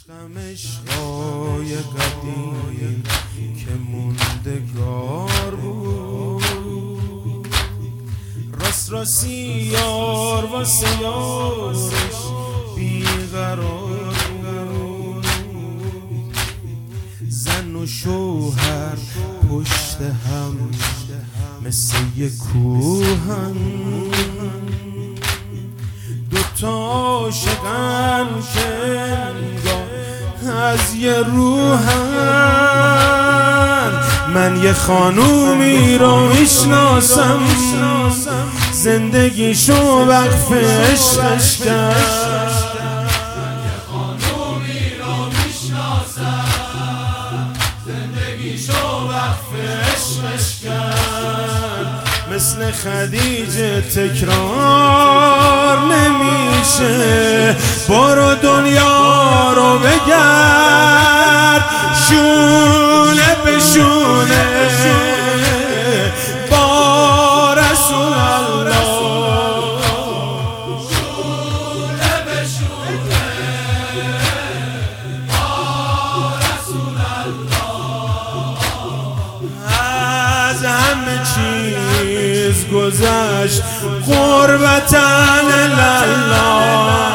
عشقای قدیم که موندگار بود، راست راستی یار واسه یارش بیقرار بود. زن و شوهر پشت هم مثل یک کوهن، دوتا عاشقن که از یه روحن. من یه خانومی رو میشناسم، زندگیشو وقف عشقش کرد. یه خانومی رو میشناسم، زندگیشو وقف عشقش کرد. مثل خدیجه تکرار نمیشه، برو دنیا رو بگرد شونه به شونه با رسول الله، شونه به شونه با رسول الله. از همه چیز گذشت قربتن الله،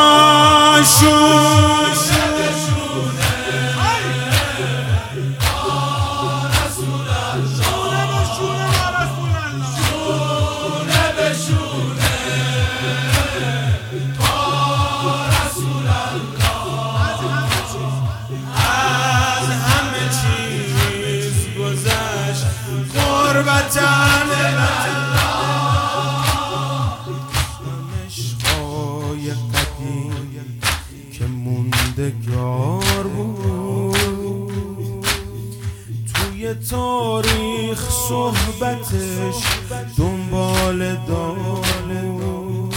عشقای قدیم که موندگار بود، توی تاریخ صحبتش دنبال دار.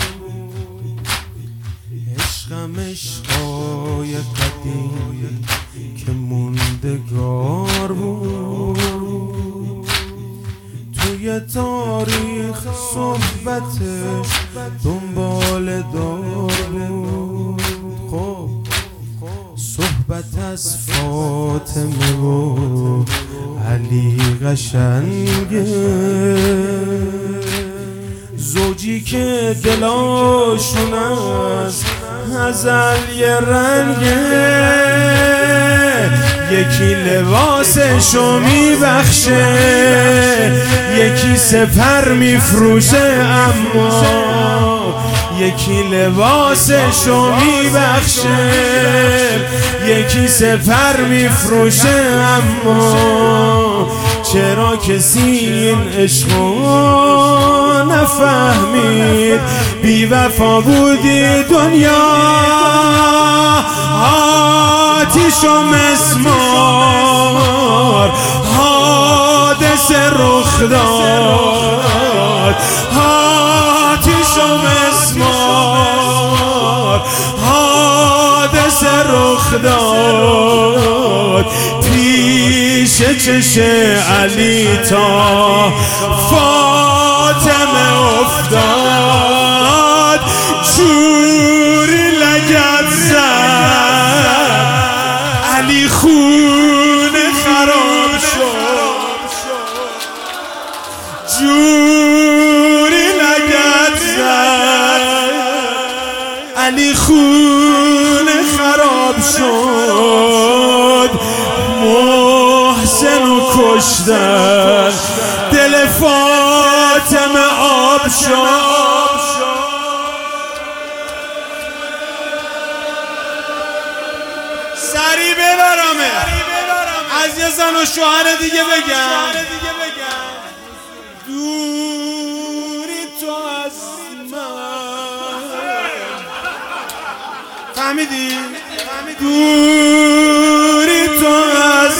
عشقم عشقای قدیم که موندگار بود، توی تاریخ صحبتش دنبال دار بود. خب صحبت از فاطمه و علی قشنگه، زوجی که دلاشون از ازل یه رنگه، یکی لباسشو میبخشه، یکی سپر میفروشه، اما یکی لباسشو میبخشه، یکی سپر میفروشه. اما چرا کسی این عشقو نفهمید؟ بی وفا بودی دنیا، آتیش و مسمار حادثه رخ داد، آتیش و مسمار حادثه رخ داد. پیش چش علی تا فاطمه افتاد، جوری لگد زد علی خونه خراب شد، جوری لگد زد علی خونه خراب شد. محسنو کشتن، دل فاطمه آب شد. سری ببرمه از یه زن و شوهر دیگه بگم، دوری تو از من، فهمیدی؟ دوری تو از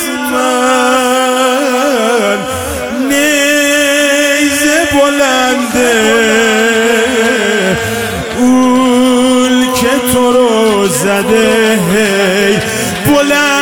من، نیزه بلنده اول که تو رو زده، هی بلند